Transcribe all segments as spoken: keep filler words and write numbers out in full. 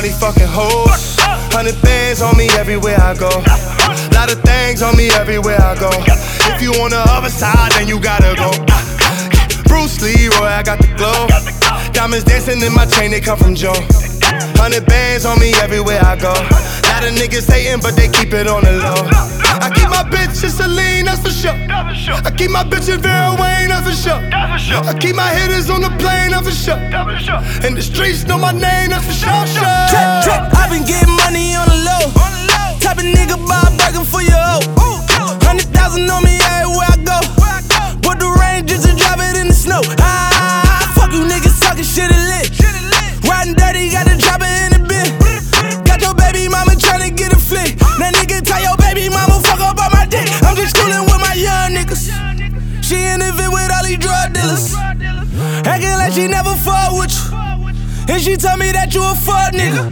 money, fucking hoes. Hundred bands on me everywhere I go. Lot of things on me everywhere I go. If you on the other side, then you gotta go. Bruce Leroy, I got the glow. Diamonds dancing in my chain, they come from Joe. Hundred bands on me everywhere I go. Lot of niggas hating, but they keep it on the low. I keep my bitch in Celine, that's for sure. I keep my bitch in Vera Wayne, that's for sure. I keep my hitters on the plane, that's for sure. And the streets know my name, that's for sure. Trap, trap, I been getting money on the low. Type of nigga buy a burger for your hoe. Hundred thousand on me everywhere I go. Put the rain just to drop it in the snow. Ah, fuck you niggas talking shit and lit. Riding dirty, gotta drop it in the bin. Got your baby mama tryna get a flick. That nigga tell your baby mama fuck up on my dick. I'm just coolin' with my young niggas. She in the vid with all these drug dealers. Acting like she never fought with you. And she told me that you a fuck nigga.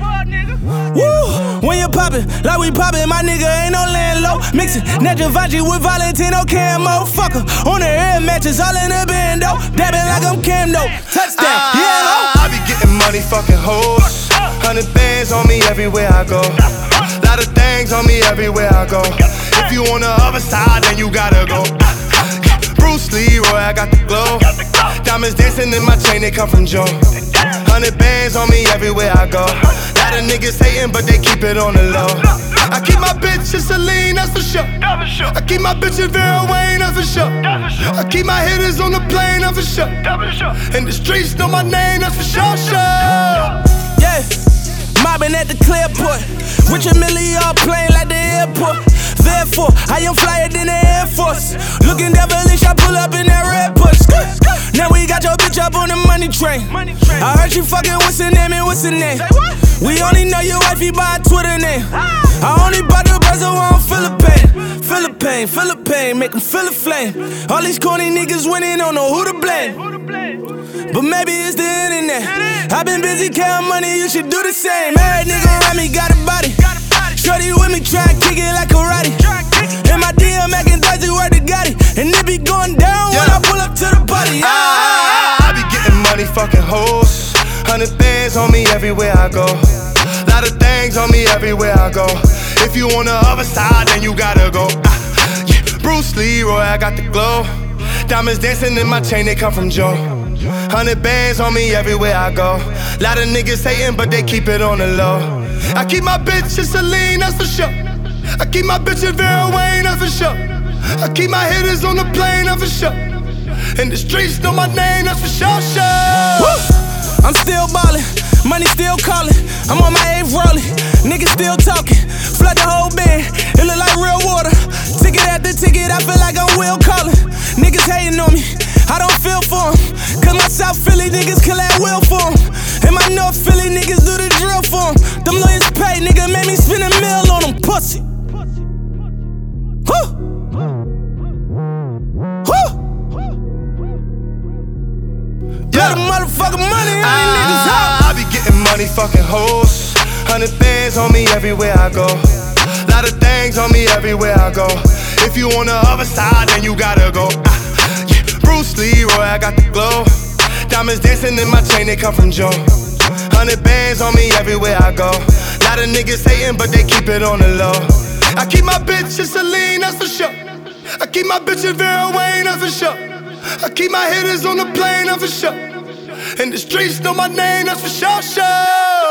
Woo! When you poppin', like we poppin', my nigga ain't no laying low. Mixin' Negivanchi with Valentino camo. Fuck her, on the air matches, all in the bando. Dabbing like I'm Camdo. Touchdown, uh, yeah, ho. I be getting money, fucking hoes. Hundred bands on me everywhere I go. Lot of things on me everywhere I go. If you on the other side, then you gotta go. Bruce Leroy, I got the glow. Diamonds dancing in my chain, they come from Joe. Hundred bands on me everywhere I go. Lot of niggas hating, but they keep it on the low. I keep my bitch in Celine, that's for sure. I keep my bitch in Vera Wayne, that's for sure. I keep my hitters on the plane, that's for sure. And the streets know my name, that's for sure. Yeah, mobbing at the Clearport. Rich and Millie all playing like the airport. Therefore, I am flyer than the Air Force. Looking devilish, I pull up in that red push. Now we got your bitch up on the money train. I heard you fucking what's her name and what's her name. We only know your wifey by a Twitter name. I only bought the buzzer on Philippine. Philippine, Philippine, make them feel a flame. All these corny niggas winning, don't know who to blame. But maybe it's the internet. I've been busy counting money, you should do the same. Every nigga around me got a body. Shorty with me, try and kick it like karate. In my D M, acting thirsty, word to Gotti. And it be going down when I pull up to the party. I, I be getting money, fucking hoes. Hundred bands on me everywhere I go. Lot of things on me everywhere I go. If you on the other side, then you gotta go. Ah, yeah. Bruce Leroy, I got the glow. Diamonds dancing in my chain, they come from Joe. Hundred bands on me everywhere I go. Lot of niggas hating, but they keep it on the low. I keep my bitch in Celine, that's for sure. I keep my bitch in Vera Wayne, that's for sure. I keep my hitters on the plane, that's for sure. And the streets know my name, that's for sure, sure. Woo! I'm still ballin', money still callin'. I'm on my eighth rollin', niggas still talkin'. Flood the whole band, it look like real water. Ticket after ticket, I feel like I'm Will Collin. Niggas hating on me, I don't feel for them. Cause my South Philly niggas kill that will for them. And my North Philly niggas do the drill for them. Them lawyers pay, nigga, make me spend a mill on them pussy. Woo! Woo! Yeah. Got the motherfucking money on these niggas out. I be getting money, fucking hoes. Hundred bands on me everywhere I go. Lot of things on me everywhere I go. If you on the other side, then you gotta go. Ah, yeah. Bruce Leroy, I got the glow. Diamonds dancing in my chain, they come from Joe. Hundred bands on me everywhere I go. Lot of niggas hating, but they keep it on the low. I keep my bitch in Celine, that's for sure. I keep my bitch in Vera Wayne, that's for sure. I keep my hitters on the plane, that's for sure. And the streets know my name, that's for sure, sure.